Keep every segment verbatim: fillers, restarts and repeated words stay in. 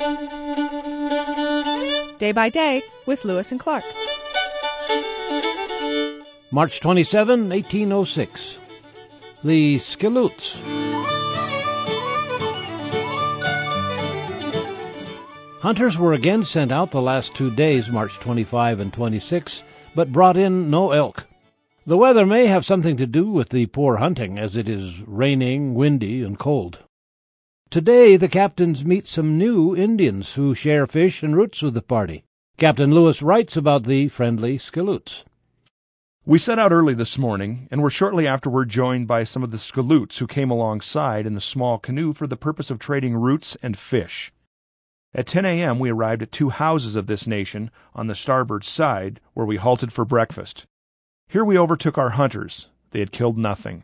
Day by Day with Lewis and Clark. March twenty-seventh, eighteen oh six. The Skilloots. Hunters were again sent out the last two days, March twenty-fifth and twenty-sixth, but brought in no elk. The weather may have something to do with the poor hunting, as it is raining, windy, and cold. Today the captains meet some new Indians who share fish and roots with the party. Captain Lewis writes about the friendly Skilloots. We set out early this morning, and were shortly afterward joined by some of the Skilloots who came alongside in the small canoe for the purpose of trading roots and fish. At ten a.m. we arrived at two houses of this nation on the starboard side, where we halted for breakfast. Here we overtook our hunters. They had killed nothing.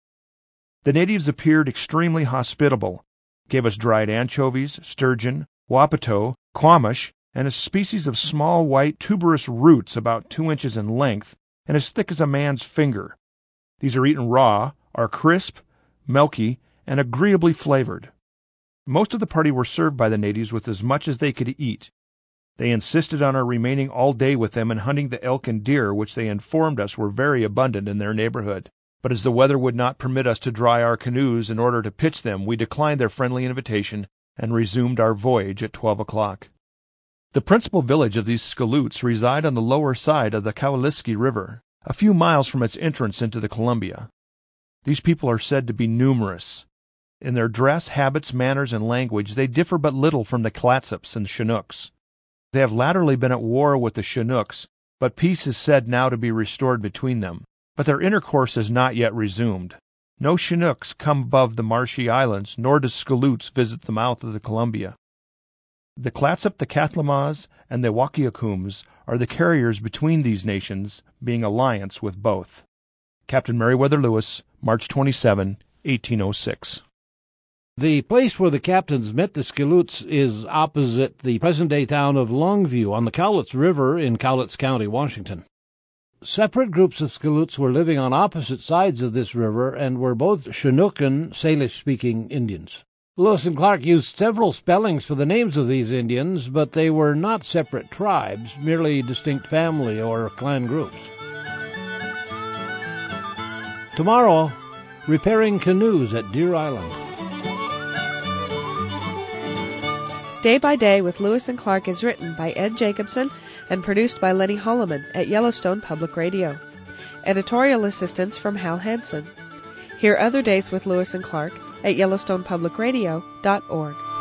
The natives appeared extremely hospitable, gave us dried anchovies, sturgeon, wapato, quamash, and a species of small white tuberous roots about two inches in length and as thick as a man's finger. These are eaten raw, are crisp, milky, and agreeably flavored. Most of the party were served by the natives with as much as they could eat. They insisted on our remaining all day with them and hunting the elk and deer, which they informed us were very abundant in their neighborhood. But as the weather would not permit us to dry our canoes in order to pitch them, we declined their friendly invitation and resumed our voyage at twelve o'clock. The principal village of these Skilloots reside on the lower side of the Kowaliski River, a few miles from its entrance into the Columbia. These people are said to be numerous. In their dress, habits, manners, and language, they differ but little from the Clatsops and Chinooks. They have latterly been at war with the Chinooks, but peace is said now to be restored between them. But their intercourse has not yet resumed. No Chinooks come above the marshy islands, nor do Skilloots visit the mouth of the Columbia. The Clatsop, the Cathlamas, and the Wakiakums are the carriers between these nations, being alliance with both. Captain Meriwether Lewis, March twenty-seventh, eighteen oh six. The place where the captains met the Skilloots is opposite the present-day town of Longview on the Cowlitz River in Cowlitz County, Washington. Separate groups of Skilloots were living on opposite sides of this river and were both Chinook and Salish-speaking Indians. Lewis and Clark used several spellings for the names of these Indians, but they were not separate tribes, merely distinct family or clan groups. Tomorrow, repairing canoes at Deer Island. Day by Day with Lewis and Clark is written by Ed Jacobson and produced by Lenny Holloman at Yellowstone Public Radio. Editorial assistance from Hal Hansen. Hear other days with Lewis and Clark at yellowstone public radio dot org.